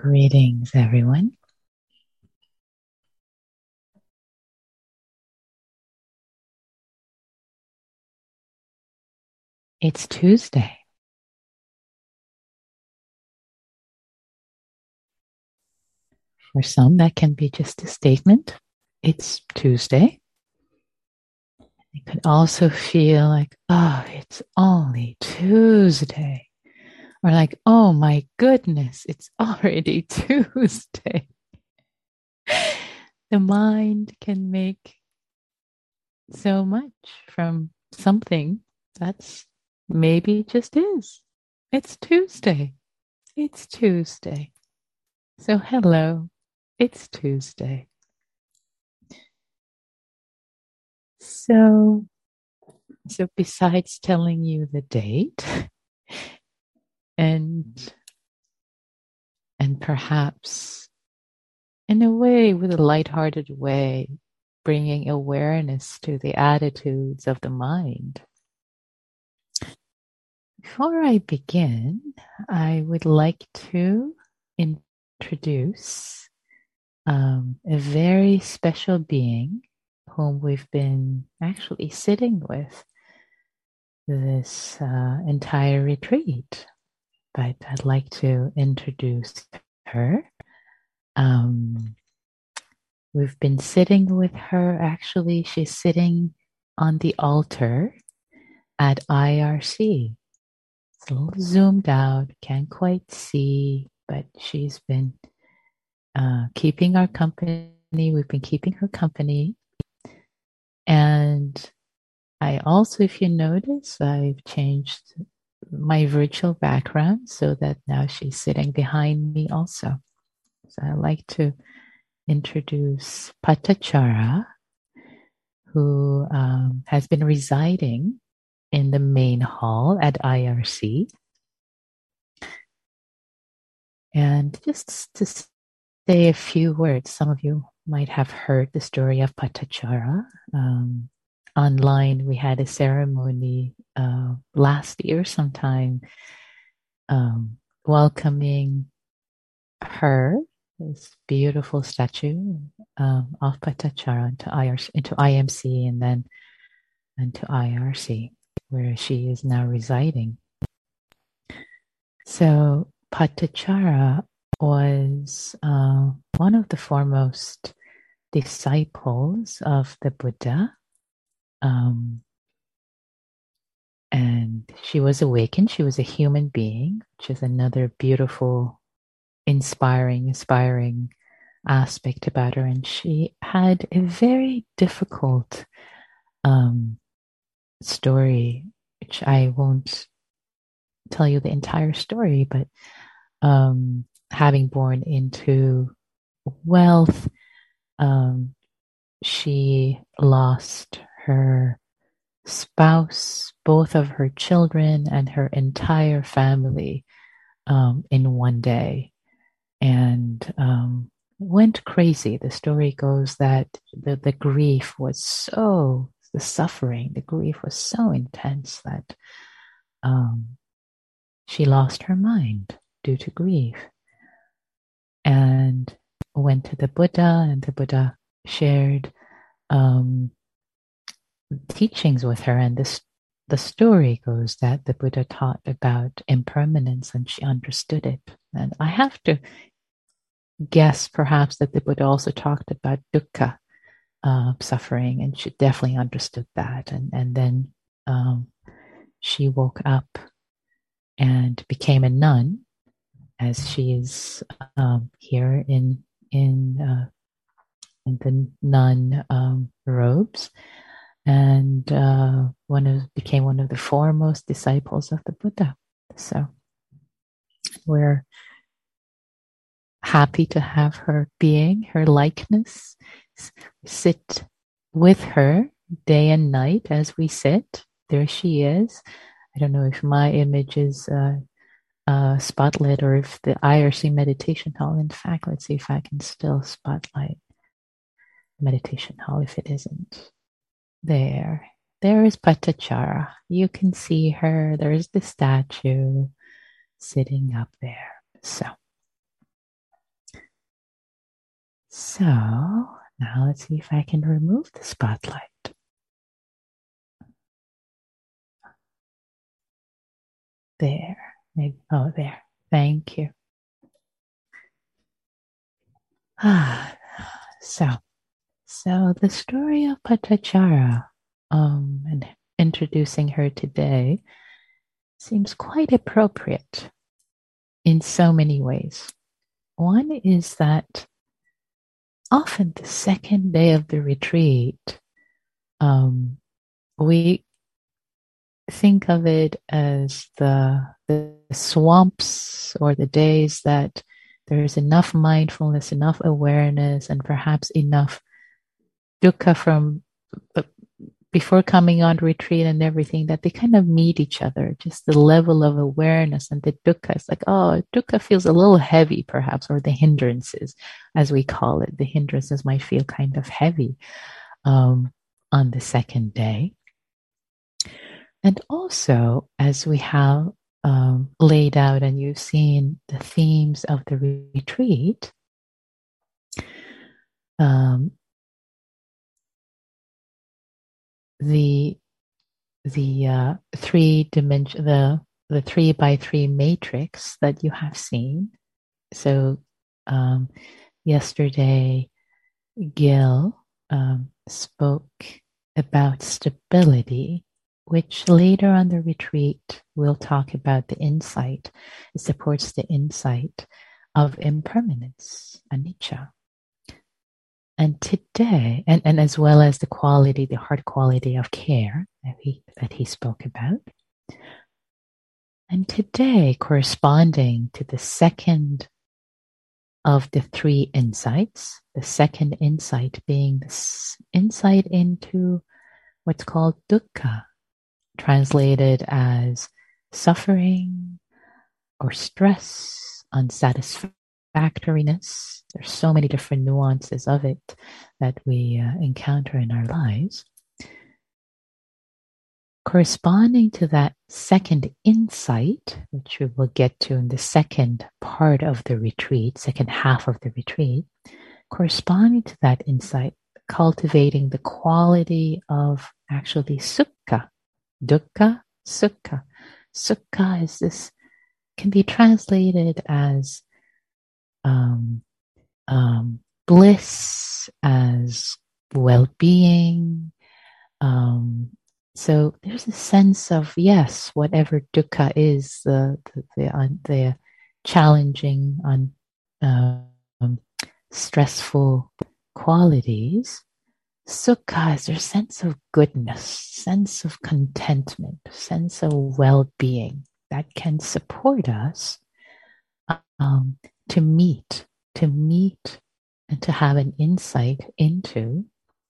Greetings, everyone. It's Tuesday. For some, that can be just a statement. It's Tuesday. It could also feel like, oh, it's only Tuesday. Or like, oh my goodness, it's already Tuesday. The mind can make so much from something that's maybe just is. It's Tuesday. It's Tuesday. So, hello, it's Tuesday. So, so besides telling you the date and and perhaps in a way, with a lighthearted way, bringing awareness to the attitudes of the mind. Before I begin, I would like to introduce a very special being whom we've been actually sitting with this entire retreat. But I'd like to introduce her. Um, we've been sitting with her. Actually, she's sitting on the altar at IRC. It's a little zoomed out, can't quite see, but she's been keeping our company. We've been keeping her company. And I also, if you notice, I've changed my virtual background so that now she's sitting behind me also. So I'd like to introduce Patachara, who has been residing in the main hall at IRC. And just to say a few words, some of you might have heard the story of Patachara. Online, we had a ceremony last year sometime welcoming her, this beautiful statue of Patachara into IMC and then to IRC, where she is now residing. So Patachara was one of the foremost disciples of the Buddha. And she was awakened. She was a human being, which is another beautiful, inspiring aspect about her. And she had a very difficult story, which I won't tell you the entire story, but having born into wealth, she lost her spouse, both of her children, and her entire family in one day, and went crazy. The story goes that the grief was so, the suffering, the grief was so intense that she lost her mind due to grief and went to the Buddha, and the Buddha shared teachings with her. And the story goes that the Buddha taught about impermanence and she understood it. And I have to guess perhaps that the Buddha also talked about dukkha, suffering, and she definitely understood that. And then she woke up and became a nun, as she is here in the nun robes, and became one of the foremost disciples of the Buddha. So we're happy to have her being, her likeness, sit with her day and night as we sit. There she is. I don't know if my image is spotlit or if the IRC meditation hall. In fact, let's see if I can still spotlight the meditation hall if it isn't. There is Patachara. You can see her. There's the statue sitting up there. So So now let's see if I can remove the spotlight. There. Maybe, oh, there. Thank you. So the story of Patachara, and introducing her today seems quite appropriate in so many ways. One is that often the second day of the retreat, we think of it as the swamps or the days that there's enough mindfulness, enough awareness, and perhaps enough dukkha from before coming on retreat and everything, that they kind of meet each other. Just the level of awareness and the dukkha. It's like, oh, dukkha feels a little heavy, perhaps, or the hindrances, as we call it. The hindrances might feel kind of heavy on the second day. And also, as we have laid out and you've seen the themes of the retreat, the 3-dimension, the 3x3 matrix that you have seen. So yesterday, Gil spoke about stability, which later on the retreat we'll talk about the insight. It supports the insight of impermanence, anicca. And today, and as well as the quality, the heart quality of care that he spoke about. And today, corresponding to the second of the 3 insights, the second insight being this insight into what's called dukkha, translated as suffering or stress, unsatisfactoriness. There's so many different nuances of it that we encounter in our lives. Corresponding to that second insight, which we will get to in the second part of the retreat, second half of the retreat, corresponding to that insight, cultivating the quality of actually sukha, dukkha, sukha. Sukha is this, can be translated as bliss, as well-being. So there's a sense of, yes, whatever dukkha is, the challenging, stressful qualities. Sukha is their sense of goodness, sense of contentment, sense of well-being that can support us to meet and to have an insight into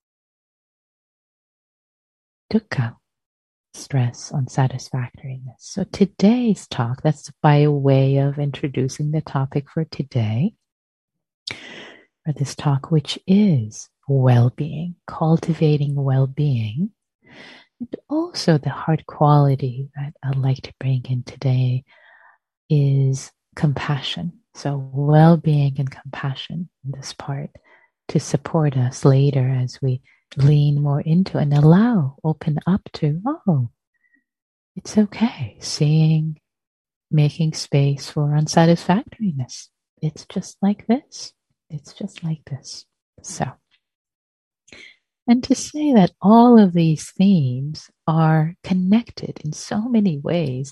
dukkha, stress, unsatisfactoriness. So today's talk, that's by way of introducing the topic for today, or this talk, which is well-being, cultivating well-being. And also the heart quality that I'd like to bring in today is compassion. So well-being and compassion in this part to support us later as we lean more into and open up to, oh, it's okay, seeing, making space for unsatisfactoriness. It's just like this. It's just like this. So, and to say that all of these themes are connected in so many ways,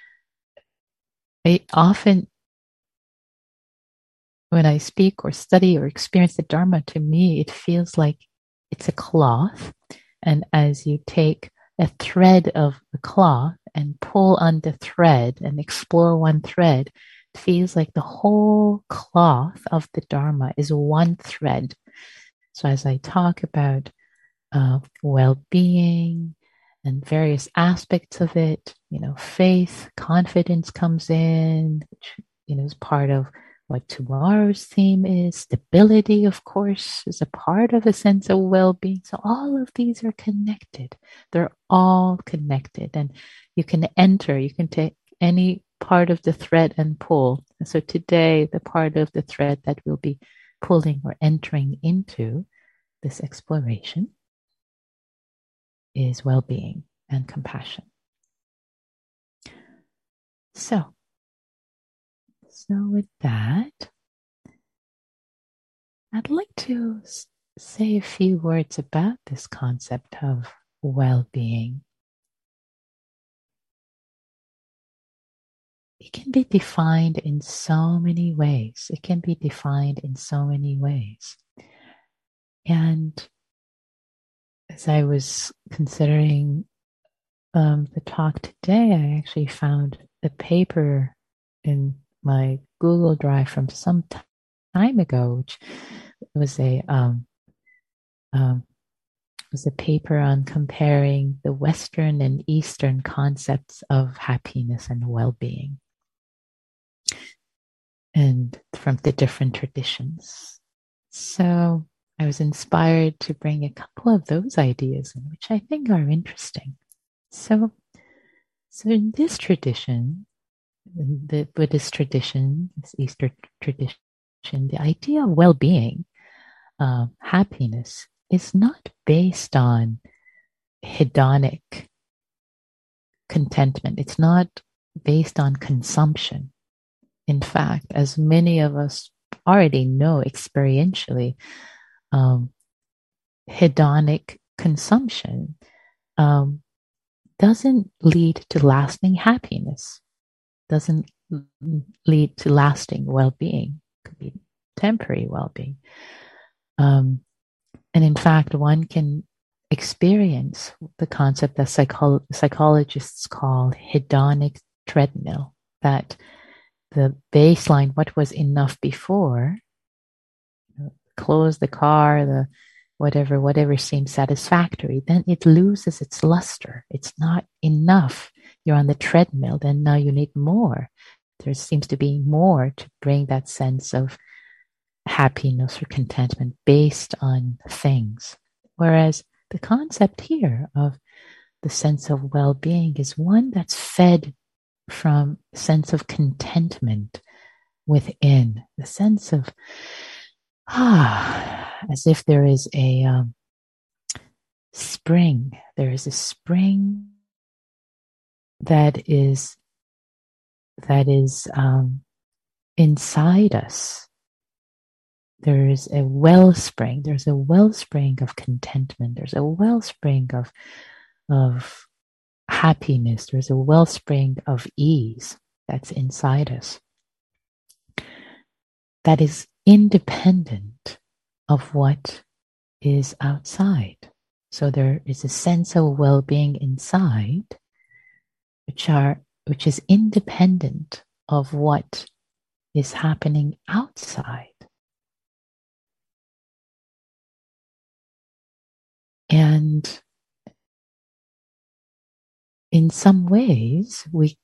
I often, when I speak or study or experience the Dharma, to me, it feels like it's a cloth. And as you take a thread of the cloth and pull on the thread and explore one thread, it feels like the whole cloth of the Dharma is one thread. So as I talk about well-being and various aspects of it, faith, confidence comes in, which, is part of what tomorrow's theme is. Stability, of course, is a part of a sense of well-being. So all of these are connected. They're all connected. And you can take any part of the thread and pull. And so today, the part of the thread that we'll be pulling or entering into this exploration is well-being and compassion. So with that, I'd like to say a few words about this concept of well-being. It can be defined in so many ways. And as I was considering the talk today, I actually found a paper in my Google Drive from some time ago, which was a paper on comparing the Western and Eastern concepts of happiness and well-being, and from the different traditions. So I was inspired to bring a couple of those ideas in, which I think are interesting. So in this tradition, the Buddhist tradition, this Eastern tradition, the idea of well-being, happiness, is not based on hedonic contentment. It's not based on consumption. In fact, as many of us already know experientially, hedonic consumption doesn't lead to lasting happiness, doesn't lead to lasting well-being. It could be temporary well-being. And in fact, one can experience the concept that psychologists call hedonic treadmill, that the baseline, what was enough before, close the car, the whatever seems satisfactory, then it loses its luster. It's not enough. You're on the treadmill, then now you need more. There seems to be more to bring that sense of happiness or contentment based on things. Whereas the concept here of the sense of well-being is one that's fed from a sense of contentment within, the sense of as if there is a spring. There is a spring that is inside us. There is a wellspring. There's a wellspring of contentment. There's a wellspring of happiness. There's a wellspring of ease that's inside us, that is independent of what is outside. So there is a sense of well-being inside, which is independent of what is happening outside. And in some ways,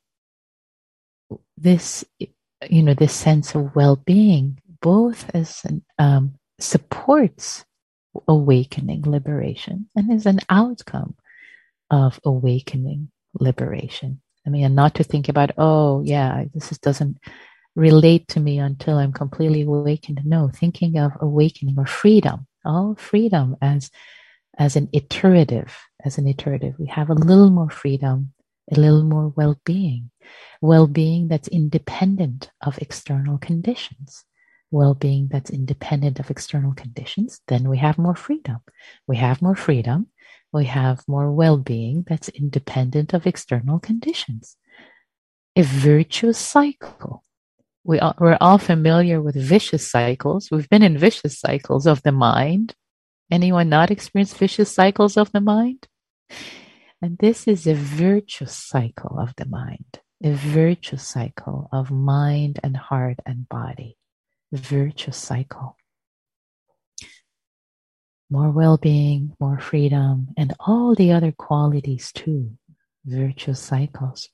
this sense of well-being both as supports awakening, liberation, and is an outcome of awakening, liberation. I mean, and not to think about, this doesn't relate to me until I'm completely awakened. No, thinking of awakening or freedom, freedom as an iterative. We have a little more freedom, a little more well-being that's independent of external conditions. Well-being that's independent of external conditions, then we have more freedom. We have more freedom. We have more well-being that's independent of external conditions. A virtuous cycle. We're all familiar with vicious cycles. We've been in vicious cycles of the mind. Anyone not experienced vicious cycles of the mind? And this is a virtuous cycle of the mind, a virtuous cycle of mind and heart and body. Virtuous cycle. More well-being, more freedom, and all the other qualities too. Virtuous cycles.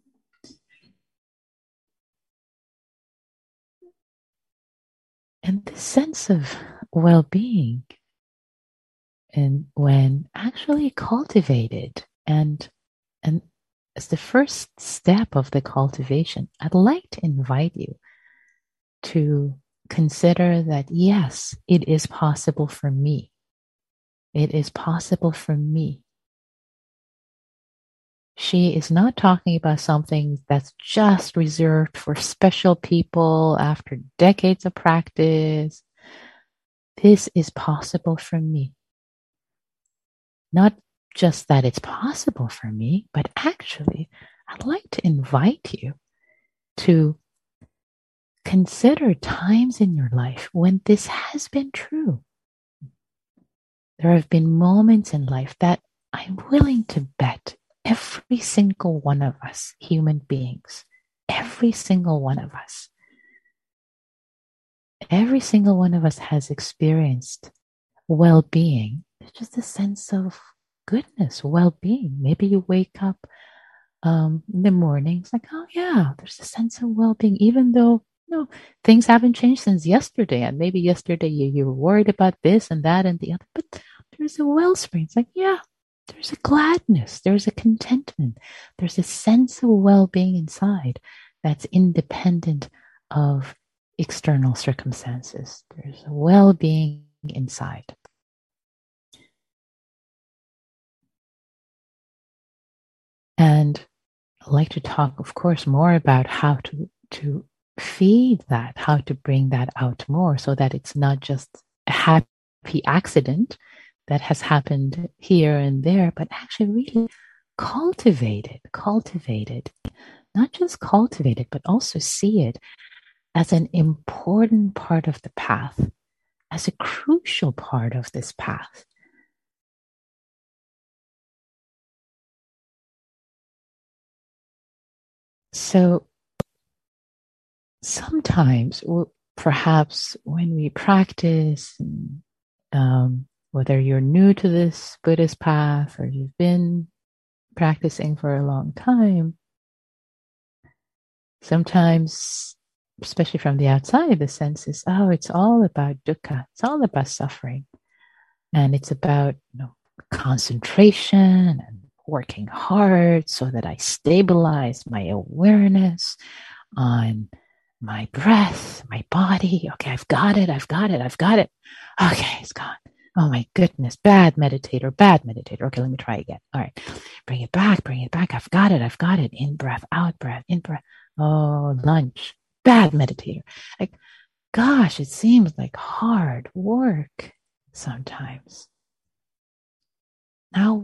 And this sense of well-being, and when actually cultivated and as the first step of the cultivation, I'd like to invite you to consider that, yes, it is possible for me. It is possible for me. She is not talking about something that's just reserved for special people after decades of practice. This is possible for me. Not just that it's possible for me, but actually, I'd like to invite you to consider times in your life when this has been true. There have been moments in life that I'm willing to bet every single one of us, human beings, every single one of us, every single one of us has experienced well-being. It's just a sense of goodness, well-being. Maybe you wake up in the morning, it's like, oh yeah, there's a sense of well-being, even though things haven't changed since yesterday. And maybe yesterday you were worried about this and that and the other, but there's a wellspring. It's like, yeah, there's a gladness, there's a contentment, there's a sense of well-being inside that's independent of external circumstances. There's a well-being inside. And I'd like to talk, of course, more about how to feed that, how to bring that out more so that it's not just a happy accident that has happened here and there, but actually really cultivate it, not just cultivate it, but also see it as an important part of the path, as a crucial part of this path. So sometimes, perhaps when we practice, whether you're new to this Buddhist path or you've been practicing for a long time, sometimes, especially from the outside, the sense is, oh, it's all about dukkha. It's all about suffering. And it's about concentration and working hard so that I stabilize my awareness on my breath, my body. Okay, I've got it. Okay, it's gone. Oh my goodness, bad meditator. Okay, let me try again. All right, bring it back. I've got it. In breath, out breath, in breath. Oh, lunch, bad meditator. Like, gosh, it seems like hard work sometimes. Now,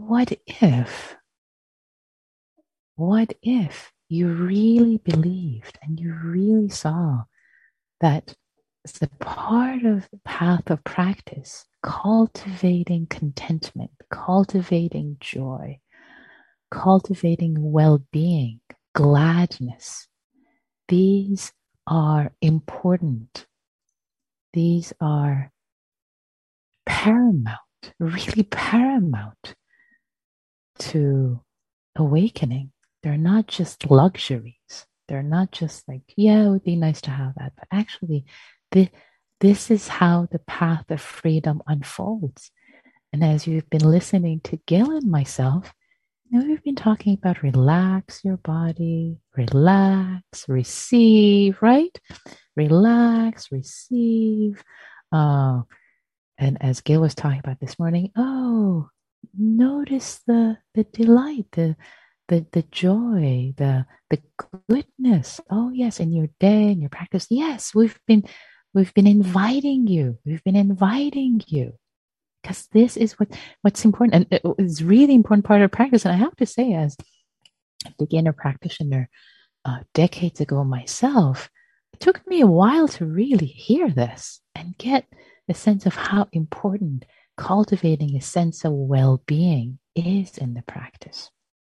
what if you really believed and you really saw that it's the part of the path of practice, cultivating contentment, cultivating joy, cultivating well-being, gladness. These are important. These are paramount, really paramount to awakening. They're not just luxuries. They're not just like, yeah, it would be nice to have that. But actually, this is how the path of freedom unfolds. And as you've been listening to Gil and myself, we've been talking about relax your body, relax, receive, right? Relax, receive. Uh, and as Gil was talking about this morning, oh, notice the delight, the joy, the goodness. Oh yes, in your day, in your practice. Yes, we've been inviting you. We've been inviting you because this is what's important, and it's really important part of practice. And I have to say, as a beginner practitioner, decades ago myself, it took me a while to really hear this and get a sense of how important cultivating a sense of well-being is in the practice.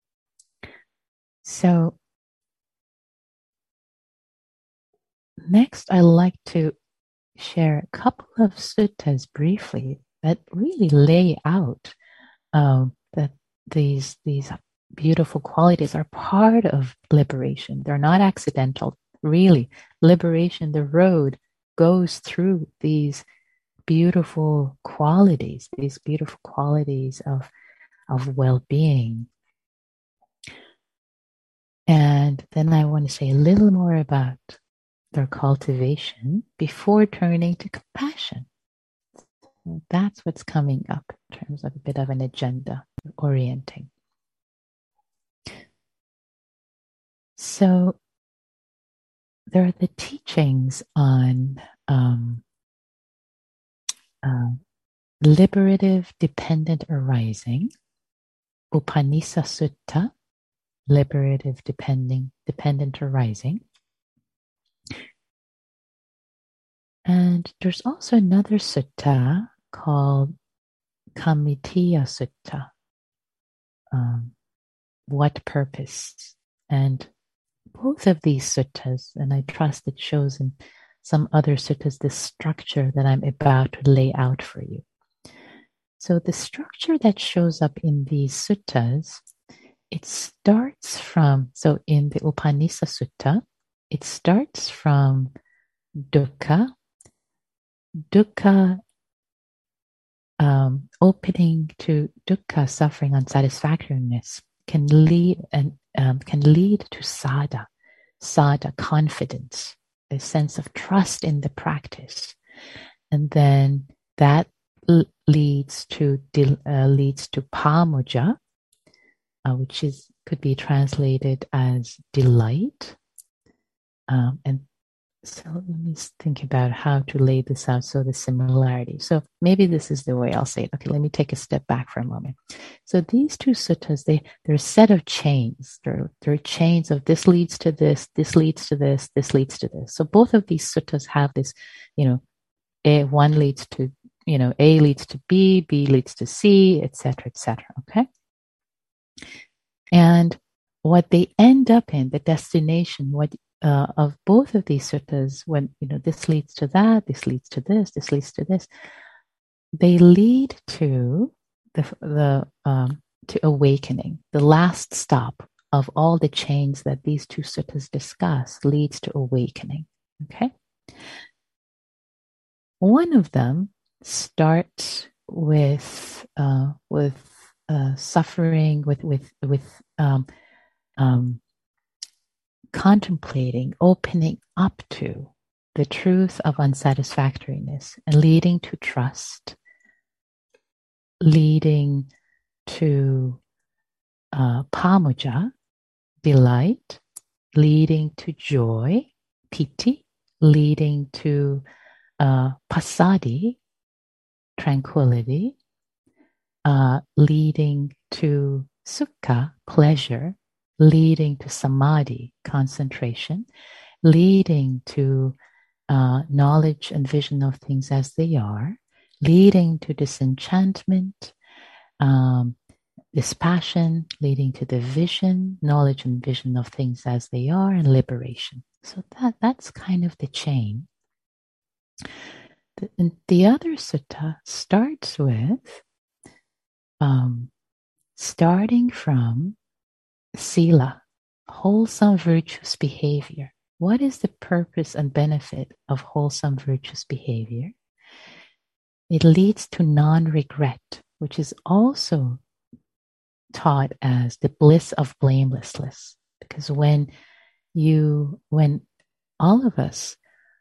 So next, I like to share a couple of suttas briefly that really lay out that these beautiful qualities are part of liberation. They're not accidental. Really, liberation, the road goes through these beautiful qualities of well-being. And then I want to say a little more about their cultivation before turning to compassion. So that's what's coming up in terms of a bit of an agenda orienting. So there are the teachings on liberative dependent arising, Upanisa Sutta, liberative dependent arising. And there's also another sutta called Kamitiya Sutta. What purpose? And both of these suttas, and I trust it shows in some other suttas, the structure that I'm about to lay out for you. So the structure that shows up in these suttas, it starts from, so in the Upanisa Sutta, it starts from dukkha, opening to dukkha, suffering, unsatisfactoriness, can lead to sada, confidence, a sense of trust in the practice, and then that leads to pamuja, which could be translated as delight, and so let me think about how to lay this out. So the similarity. So maybe this is the way I'll say it. Okay, let me take a step back for a moment. So these two suttas, they're a set of chains. They're chains of this leads to this leads to this leads to this. So both of these suttas have this, one leads to, A leads to B leads to C, etc., etc. Okay. And what they end up in, the destination, of both of these suttas, when this leads to that, this leads to this leads to this, they lead to to awakening. The last stop of all the chains that these two suttas discuss leads to awakening. Okay, one of them starts with suffering, with contemplating, opening up to the truth of unsatisfactoriness and leading to trust, leading to pamuja, delight, leading to joy, piti, leading to pasadi, tranquility, leading to sukha, pleasure, leading to samadhi, concentration, leading to knowledge and vision of things as they are, leading to disenchantment, dispassion, leading to the vision, knowledge and vision of things as they are, and liberation. So that's kind of the chain. The other sutta starts with starting from sila, wholesome virtuous behavior. What is the purpose and benefit of wholesome virtuous behavior? It leads to non-regret, which is also taught as the bliss of blamelessness. Because when all of us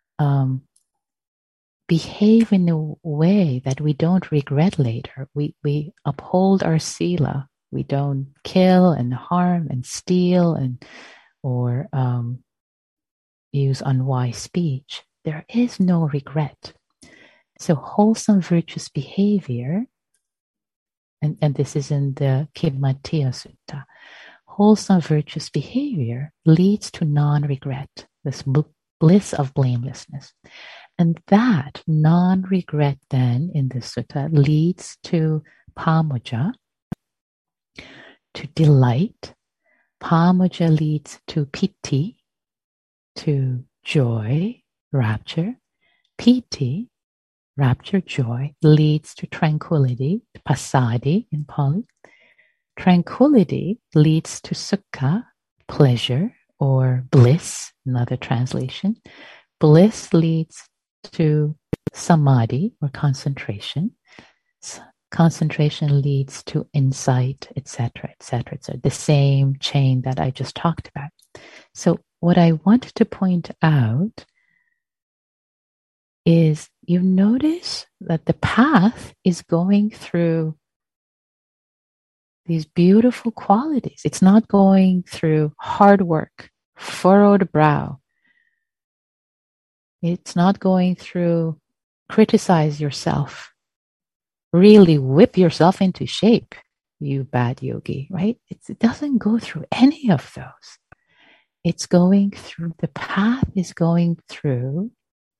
behave in a way that we don't regret later, we uphold our sila, we don't kill and harm and steal or use unwise speech, there is no regret. So wholesome virtuous behavior, and this is in the Kimmatiya Sutta, wholesome virtuous behavior leads to non-regret, this bliss of blamelessness. And that non-regret then in the sutta leads to pamuja, to delight. Pamuja leads to piti, to joy, rapture. Piti, rapture, joy, leads to tranquility, pasadi in Pali. Tranquility leads to sukha, pleasure or bliss, another translation. Bliss leads to samadhi or concentration. Concentration leads to insight, etc., etc. So the same chain that I just talked about. So what I wanted to point out is you notice that the path is going through these beautiful qualities. It's not going through hard work, furrowed brow. It's not going through criticize yourself, really whip yourself into shape, you bad yogi, right? It doesn't go through any of those. It's going through, the path is going through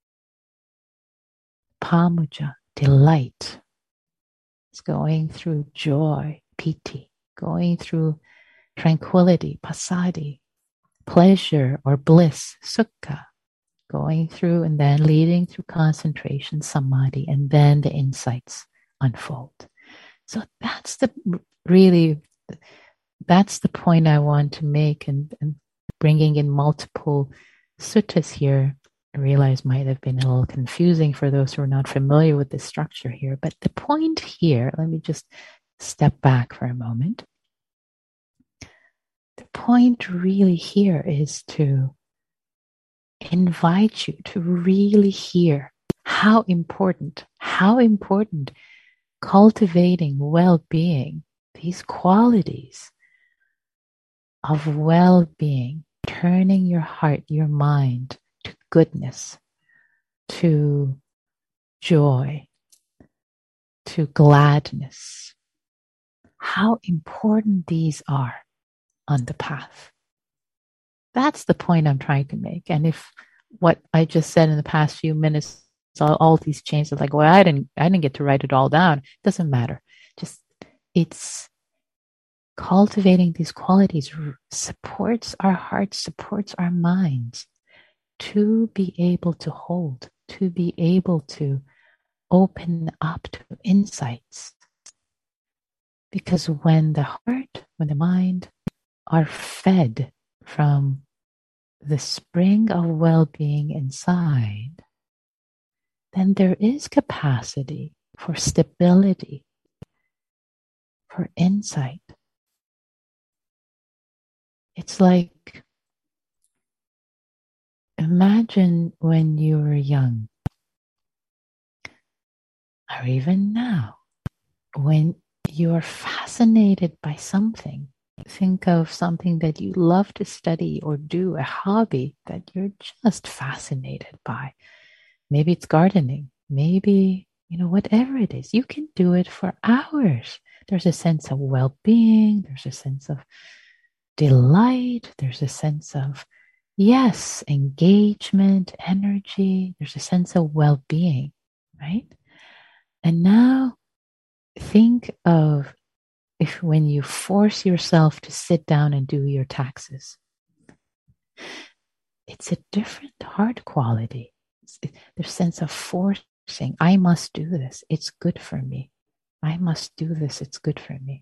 pamuja, delight. It's going through joy, piti, going through tranquility, pasadi, pleasure or bliss, sukha, going through and then leading through concentration, samadhi, and then the insights unfold. So that's the really, that's the point I want to make, and bringing in multiple suttas here. I realize might have been a little confusing for those who are not familiar with the structure here. But the point here, let me just step back for a moment. The point really here is to invite you to really hear how important cultivating well-being, these qualities of well-being, turning your heart, your mind to goodness, to joy, to gladness, how important these are on the path. That's the point I'm trying to make. And if what I just said in the past few minutes, all these changes, like, well, I didn't get to write it all down. It doesn't matter. Just it's cultivating these qualities supports our hearts, supports our minds to be able to hold, to be able to open up to insights. Because when the heart, when the mind are fed from the spring of well-being inside, then there is capacity for stability, for insight. It's like, imagine when you were young, or even now, when you're fascinated by something. Think of something that you love to study or do, a hobby that you're just fascinated by. Maybe it's gardening. Maybe, whatever it is, you can do it for hours. There's a sense of well-being. There's a sense of delight. There's a sense of, yes, engagement, energy. There's a sense of well-being, right? And now think of if when you force yourself to sit down and do your taxes, it's a different heart quality. The sense of forcing, I must do this. It's good for me. I must do this. It's good for me.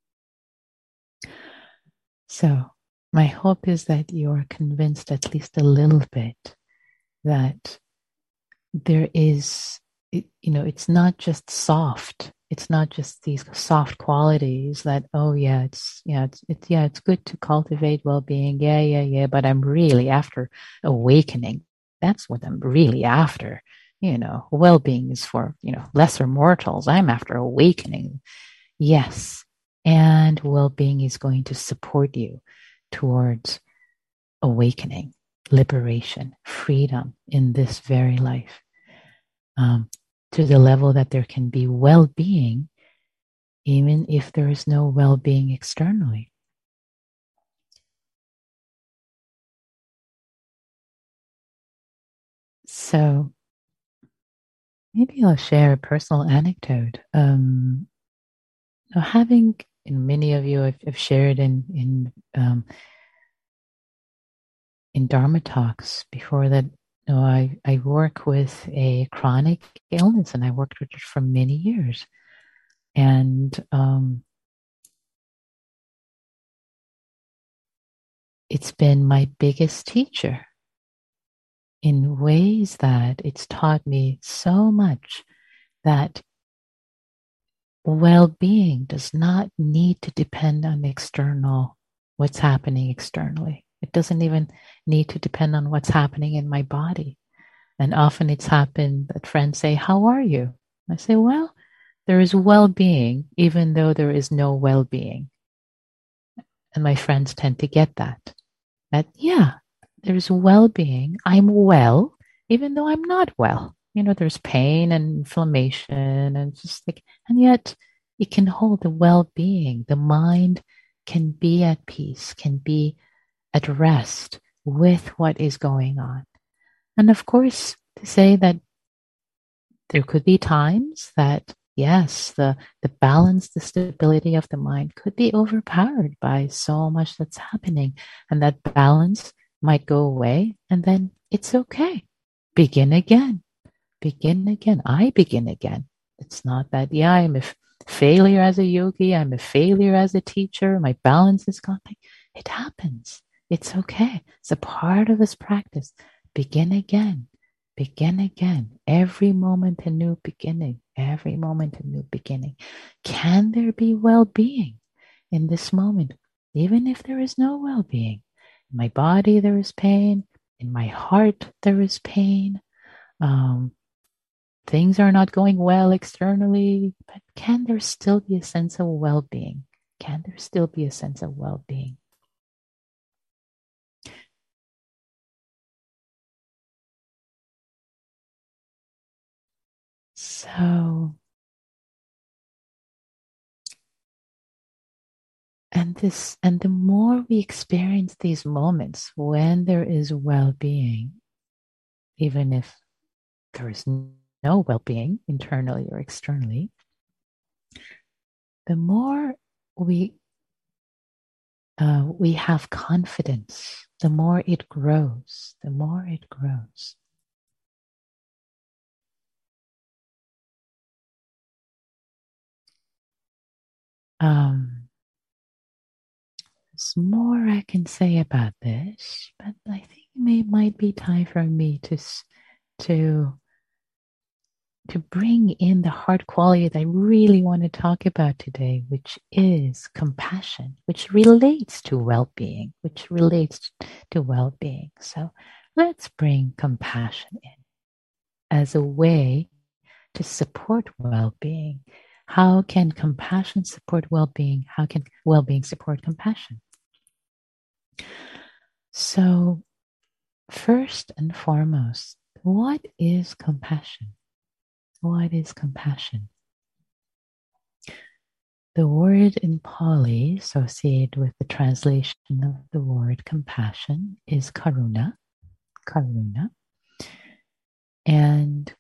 So my hope is that you are convinced at least a little bit that there is, it's not just soft. It's not just these soft qualities that, it's good to cultivate well-being. Yeah. But I'm really after awakening. That's what I'm really after. Well-being is for, lesser mortals. I'm after awakening. Yes. And well-being is going to support you towards awakening, liberation, freedom in this very life. To the level that there can be well-being, even if there is no well-being externally. So maybe I'll share a personal anecdote. Having, many of you have shared in Dharma talks before that, I work with a chronic illness, and I worked with it for many years. And it's been my biggest teacher in ways that it's taught me so much that well-being does not need to depend on what's happening externally. It doesn't even need to depend on what's happening in my body. And often it's happened that friends say, "How are you?" I say, "Well, there is well-being, even though there is no well-being." And my friends tend to get that. That, yeah, there's well-being. I'm well, even though I'm not well. There's pain and inflammation and just like, and yet it can hold the well-being. The mind can be at peace, can be at rest with what is going on. And of course, to say that there could be times that, yes, the balance, the stability of the mind could be overpowered by so much that's happening. And that balance might go away, and then it's okay. Begin again. Begin again. I begin again. It's not that, yeah, I'm a failure as a yogi, I'm a failure as a teacher, my balance is gone. It happens. It's okay. It's a part of this practice. Begin again. Begin again. Every moment a new beginning. Every moment a new beginning. Can there be well-being in this moment, even if there is no well-being? In my body, there is pain. In my heart, there is pain. Things are not going well externally, but can there still be a sense of well-being? Can there still be a sense of well-being? So, and the more we experience these moments when there is well-being, even if there is no well-being internally or externally, the more we we have confidence, the more it grows, the more it grows. There's more I can say about this, but I think it might be time for me to to bring in the heart quality that I really want to talk about today, which is compassion, which relates to well-being, which relates to well-being. So let's bring compassion in as a way to support well-being. How can compassion support well-being? How can well-being support compassion? So, first and foremost, what is compassion? What is compassion? The word in Pali associated with the translation of the word compassion is karuna. Karuna. And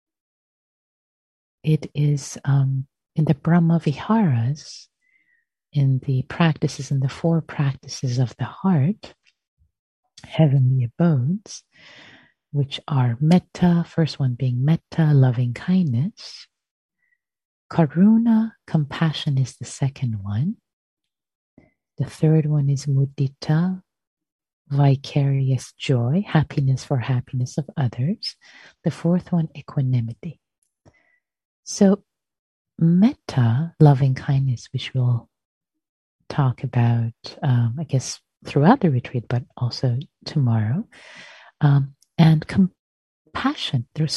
it is in the Brahma Viharas, in the practices, in the four practices of the heart, heavenly abodes, which are metta, first one being metta, loving kindness. Karuna, compassion, is the second one. The third one is mudita, vicarious joy, happiness for happiness of others. The fourth one, equanimity. So metta, loving kindness, which we'll talk about, I guess, throughout the retreat, but also tomorrow. And compassion, they're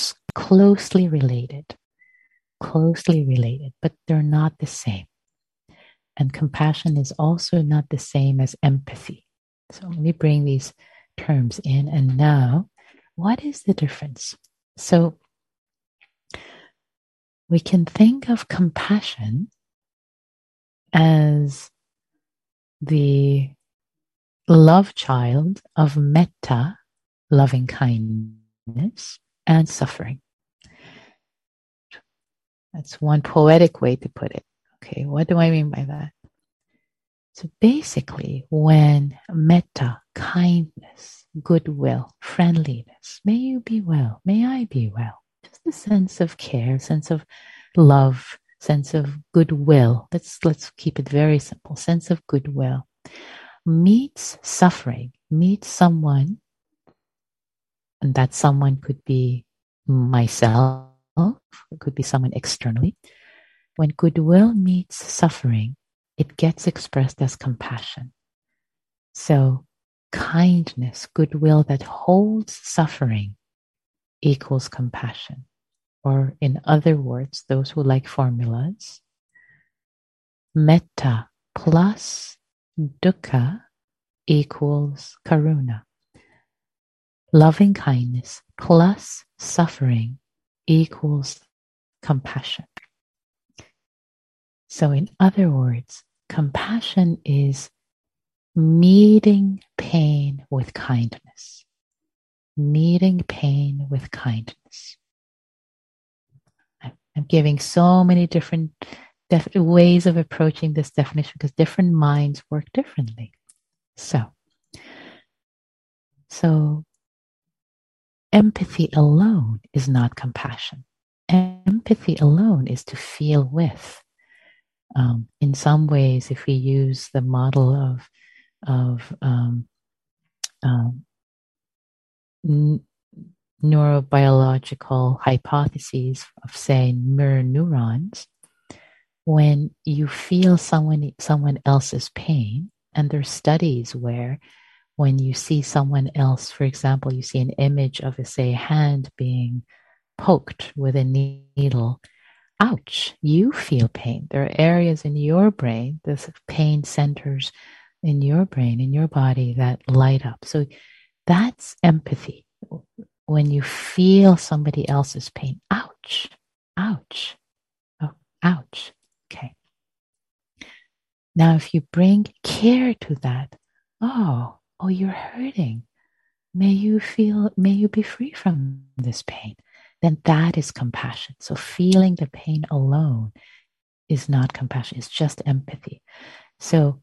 closely related, but they're not the same. And compassion is also not the same as empathy. So let me bring these terms in. And now, what is the difference? So we can think of compassion as the love child of metta, loving kindness, and suffering. That's one poetic way to put it. Okay, what do I mean by that? So basically, when metta, kindness, goodwill, friendliness, may you be well, may I be well, just a sense of care, sense of love, sense of goodwill. Let's keep it very simple. Sense of goodwill meets suffering, meets someone, and that someone could be myself, it could be someone externally. When goodwill meets suffering, it gets expressed as compassion. So kindness, goodwill that holds suffering equals compassion. Or in other words, those who like formulas, metta plus dukkha equals karuna. Loving kindness plus suffering equals compassion. So in other words, compassion is meeting pain with kindness. Meeting pain with kindness. I'm giving so many different ways of approaching this definition because different minds work differently. So empathy alone is not compassion. Empathy alone is to feel with. In some ways, if we use the model of neurobiological hypotheses of, say, mirror neurons, when you feel someone else's pain, and there's studies where when you see someone else, for example, you see an image of, say, a hand being poked with a needle, ouch, you feel pain. There are areas in your brain, the pain centers in your brain, in your body that light up. So that's empathy. When you feel somebody else's pain, ouch, ouch, oh, ouch. Okay. Now, if you bring care to that, oh, you're hurting. May you be free from this pain. Then that is compassion. So feeling the pain alone is not compassion. It's just empathy. So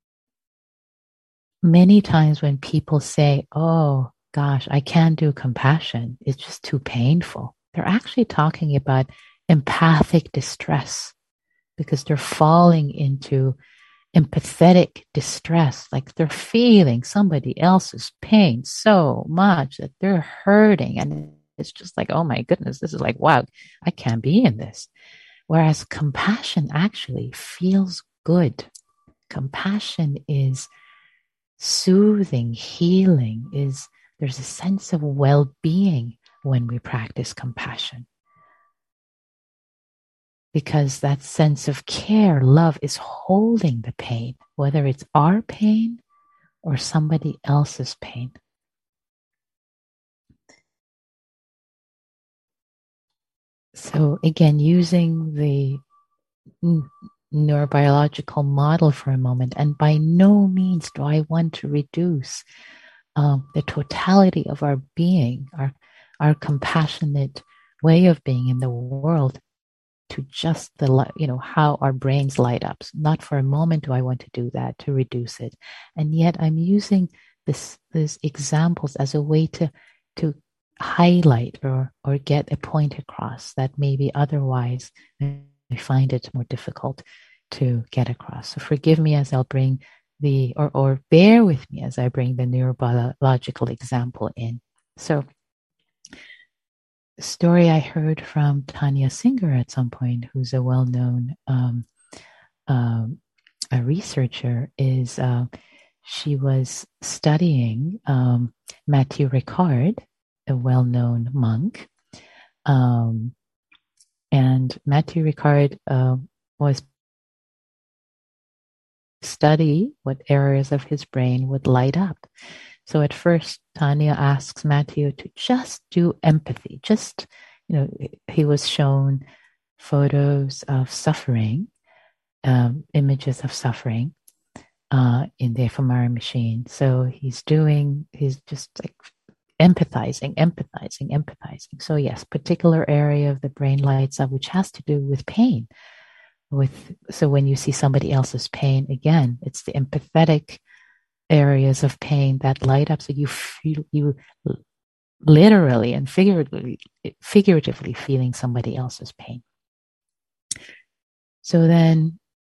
many times when people say, oh gosh, I can't do compassion, it's just too painful, they're actually talking about empathic distress because they're falling into empathetic distress, like they're feeling somebody else's pain so much that they're hurting. And it's just like, oh my goodness, this is like, wow, I can't be in this. Whereas compassion actually feels good. Compassion is soothing, healing, there's a sense of well-being when we practice compassion. Because that sense of care, love is holding the pain, whether it's our pain or somebody else's pain. So again, using the neurobiological model for a moment, and by no means do I want to reduce the totality of our being, our compassionate way of being in the world to just how our brains light up. So not for a moment do I want to do that, to reduce it. And yet I'm using these examples as a way to highlight or get a point across that maybe otherwise I find it more difficult to get across. So forgive me as I'll bring or bear with me as I bring the neurobiological example in. So story I heard from Tanya Singer at some point, who's a well-known a researcher, is she was studying Matthew Ricard, a well-known monk. And Matthew Ricard was study what areas of his brain would light up. So at first, Tanya asks Matthew to just do empathy. Just, he was shown photos of suffering, images of suffering in the fMRI machine. So he's just like empathizing. So yes, particular area of the brain lights up, which has to do with pain. So when you see somebody else's pain, again, it's the empathetic areas of pain that light up. So you literally and figuratively feeling somebody else's pain. So then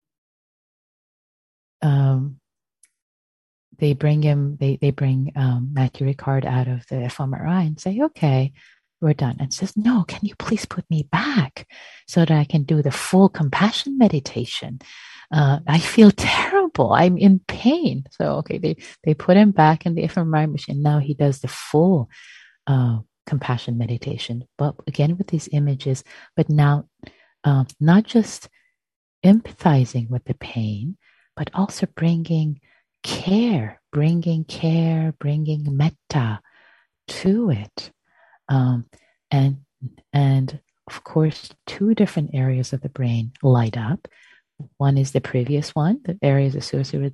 they bring Matthew Ricard out of the fMRI and say, okay, we're done. And says, no, can you please put me back so that I can do the full compassion meditation? I feel terrible. I'm in pain. So, okay, they put him back in the fMRI machine. Now he does the full compassion meditation, but again with these images, but now not just empathizing with the pain, but also bringing bringing metta to it. Um, and and of course, two different areas of the brain light up. One is the previous one, the areas associated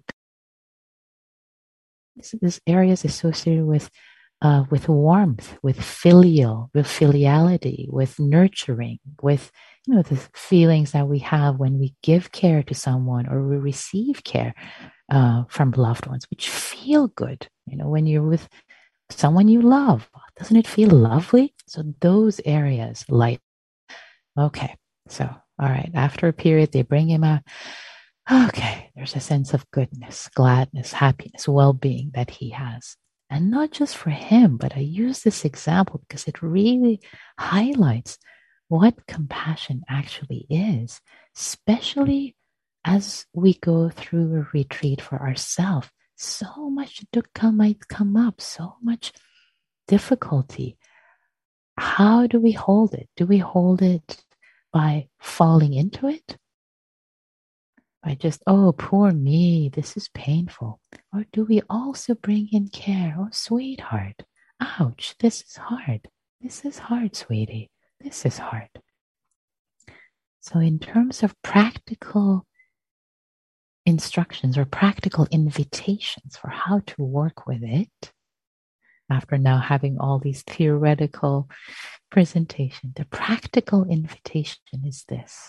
with this areas associated with warmth, with filiality, with nurturing, with the feelings that we have when we give care to someone or we receive care from loved ones, which feel good. When you're with someone you love, doesn't it feel lovely? So those areas light. Okay, so all right. After a period, they bring him out. Okay, there's a sense of goodness, gladness, happiness, well-being that he has. And not just for him, but I use this example because it really highlights what compassion actually is, especially as we go through a retreat for ourselves. So much dukkha might come up, so much difficulty. How do we hold it? Do we hold it by falling into it? By just, oh, poor me, this is painful? Or do we also bring in care? Oh, sweetheart, ouch, this is hard. This is hard, sweetie. This is hard. So in terms of practical instructions or practical invitations for how to work with it, after now having all these theoretical presentations, the practical invitation is this.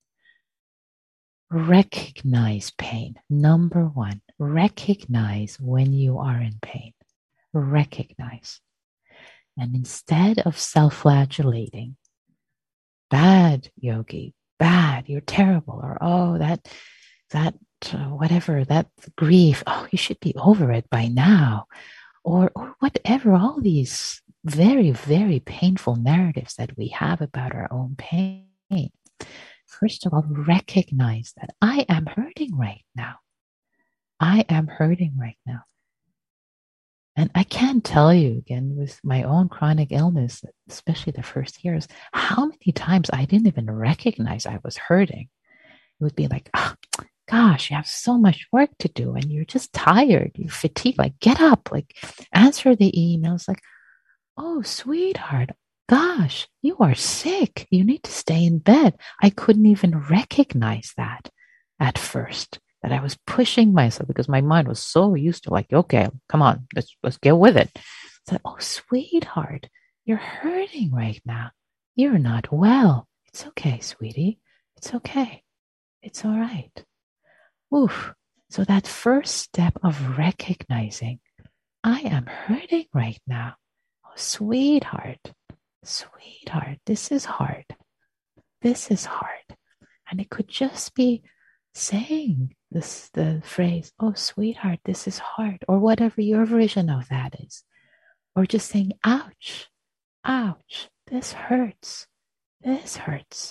Recognize pain. Number one, recognize when you are in pain. Recognize. And instead of self-flagellating, bad, yogi, bad, you're terrible, or oh, that whatever, that grief, oh, you should be over it by now, or whatever, all these very, very painful narratives that we have about our own pain. First of all, recognize that I am hurting right now. I am hurting right now. And I can't tell you, again, with my own chronic illness, especially the first years, how many times I didn't even recognize I was hurting. It would be like, oh, gosh, you have so much work to do and you're just tired, you're fatigued. Like, get up, like, answer the emails. Like, oh, sweetheart, gosh, you are sick. You need to stay in bed. I couldn't even recognize that at first, that I was pushing myself because my mind was so used to like, okay, come on, let's get with it. It's like, oh, sweetheart, you're hurting right now. You're not well. It's okay, sweetie. It's okay. It's all right. Oof. So that first step of recognizing I am hurting right now. Oh, sweetheart, this is hard. This is hard. And it could just be saying the phrase, oh, sweetheart, this is hard, or whatever your version of that is. Or just saying, ouch, ouch, this hurts. This hurts.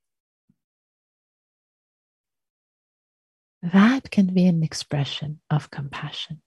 That can be an expression of compassion.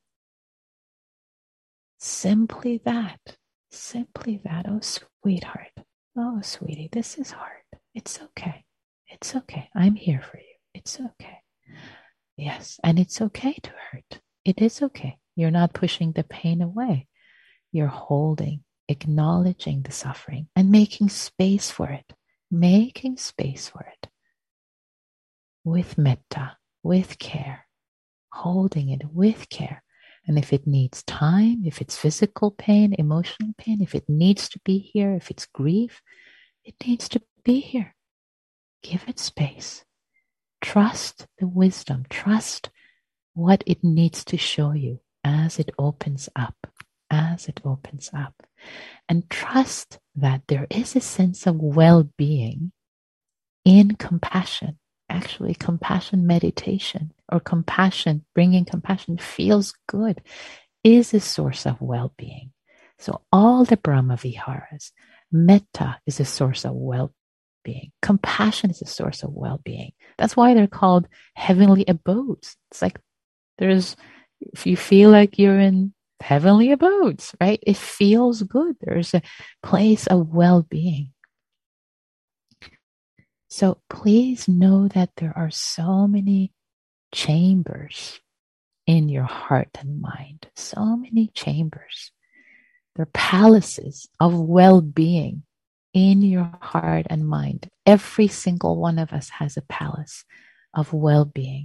Simply that. Oh, sweetheart. Oh, sweetie, this is hard. It's okay. It's okay. I'm here for you. It's okay. Yes, and it's okay to hurt. It is okay. You're not pushing the pain away. You're holding, acknowledging the suffering, and making space for it. Making space for it. With metta, with care. Holding it with care. And if it needs time, if it's physical pain, emotional pain, if it needs to be here, if it's grief, it needs to be here. Give it space. Trust the wisdom. Trust what it needs to show you as it opens up. As it opens up. And trust that there is a sense of well-being in compassion. Actually, compassion meditation or compassion, bringing compassion feels good, is a source of well-being. So all the Brahma Viharas, metta is a source of well-being. Compassion is a source of well-being. That's why they're called heavenly abodes. It's like if you feel like you're in heavenly abodes, right? It feels good. There's a place of well-being. So please know that there are so many chambers in your heart and mind, so many chambers. They're palaces of well-being in your heart and mind. Every single one of us has a palace of well-being.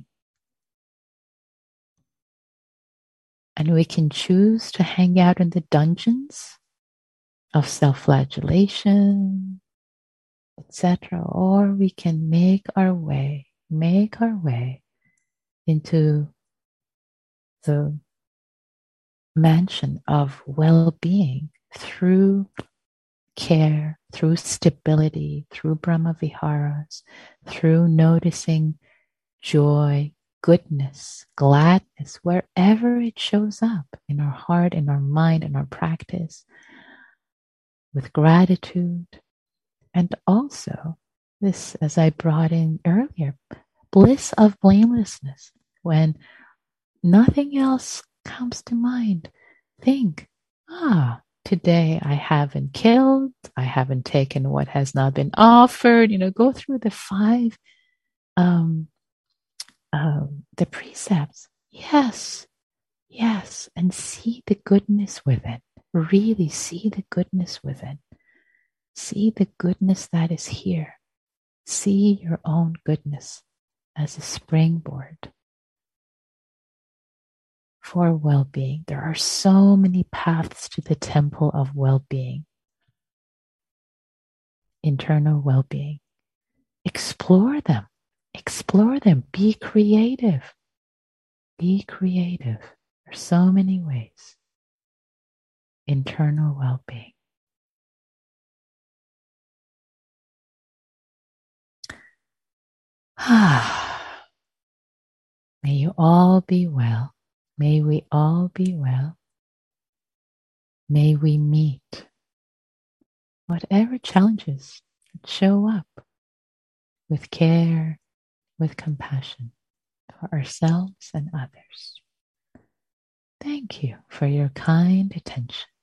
And we can choose to hang out in the dungeons of self-flagellation, etc. Or we can make our way into the mansion of well-being through care, through stability, through Brahma Viharas, through noticing joy, goodness, gladness, wherever it shows up in our heart, in our mind, in our practice, with gratitude. And also, this, as I brought in earlier, bliss of blamelessness. When nothing else comes to mind, think, today I haven't killed, I haven't taken what has not been offered. Go through the five, the precepts. Yes, yes, and see the goodness within. Really see the goodness within. See the goodness that is here. See your own goodness as a springboard for well-being. There are so many paths to the temple of well-being, internal well-being. Explore them. Explore them. Be creative. Be creative. There's so many ways. Internal well-being. May you all be well. May we all be well. May we meet whatever challenges that show up with care, with compassion for ourselves and others. Thank you for your kind attention.